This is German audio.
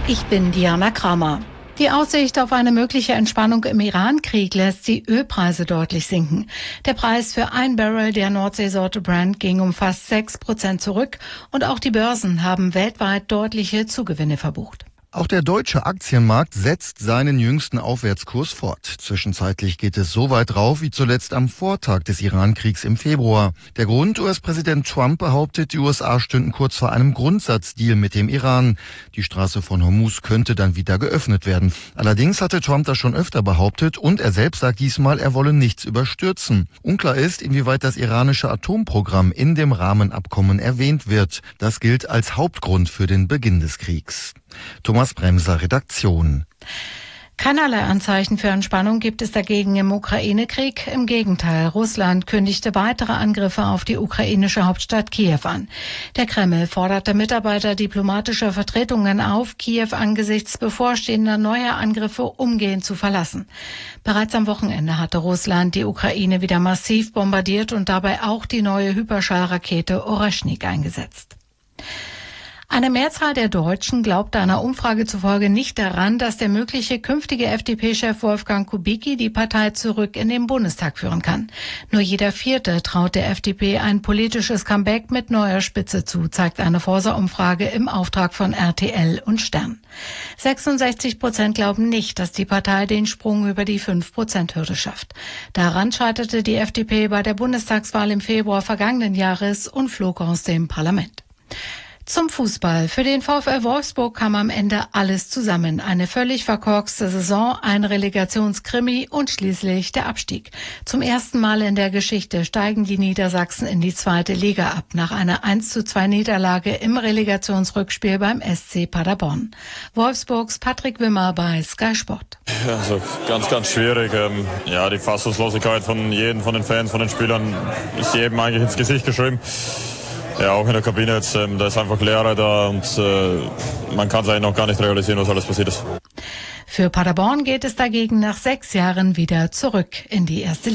Ich bin Diana Kramer. Die Aussicht auf eine mögliche Entspannung im Iran-Krieg lässt die Ölpreise deutlich sinken. Der Preis für ein Barrel der Nordseesorte Brent ging um fast 6% zurück und auch die Börsen haben weltweit deutliche Zugewinne verbucht. Auch der deutsche Aktienmarkt setzt seinen jüngsten Aufwärtskurs fort. Zwischenzeitlich geht es so weit rauf wie zuletzt am Vortag des Iran-Kriegs im Februar. Der Grund: US-Präsident Trump behauptet, die USA stünden kurz vor einem Grundsatzdeal mit dem Iran. Die Straße von Hormuz könnte dann wieder geöffnet werden. Allerdings hatte Trump das schon öfter behauptet und er selbst sagt diesmal, er wolle nichts überstürzen. Unklar ist, inwieweit das iranische Atomprogramm in dem Rahmenabkommen erwähnt wird. Das gilt als Hauptgrund für den Beginn des Kriegs. Thomas Bremser, Redaktion. Keinerlei Anzeichen für Entspannung gibt es dagegen im Ukraine-Krieg. Im Gegenteil, Russland kündigte weitere Angriffe auf die ukrainische Hauptstadt Kiew an. Der Kreml forderte Mitarbeiter diplomatischer Vertretungen auf, Kiew angesichts bevorstehender neuer Angriffe umgehend zu verlassen. Bereits am Wochenende hatte Russland die Ukraine wieder massiv bombardiert und dabei auch die neue Hyperschallrakete Oreschnik eingesetzt. Eine Mehrzahl der Deutschen glaubt einer Umfrage zufolge nicht daran, dass der mögliche künftige FDP-Chef Wolfgang Kubicki die Partei zurück in den Bundestag führen kann. Nur jeder Vierte traut der FDP ein politisches Comeback mit neuer Spitze zu, zeigt eine Forsa-Umfrage im Auftrag von RTL und Stern. 66% glauben nicht, dass die Partei den Sprung über die 5%-Hürde schafft. Daran scheiterte die FDP bei der Bundestagswahl im Februar vergangenen Jahres und flog aus dem Parlament. Zum Fußball. Für den VfL Wolfsburg kam am Ende alles zusammen. Eine völlig verkorkste Saison, ein Relegationskrimi und schließlich der Abstieg. Zum ersten Mal in der Geschichte steigen die Niedersachsen in die zweite Liga ab, nach einer 1:2 Niederlage im Relegationsrückspiel beim SC Paderborn. Wolfsburgs Patrick Wimmer bei Sky Sport. Also ganz schwierig. Die Fassungslosigkeit von jedem, von den Fans, von den Spielern ist jedem eigentlich ins Gesicht geschrieben. Ja, auch in der Kabine jetzt, da ist einfach Leere da und man kann es eigentlich noch gar nicht realisieren, was alles passiert ist. Für Paderborn geht es dagegen nach 6 Jahren wieder zurück in die erste Liga.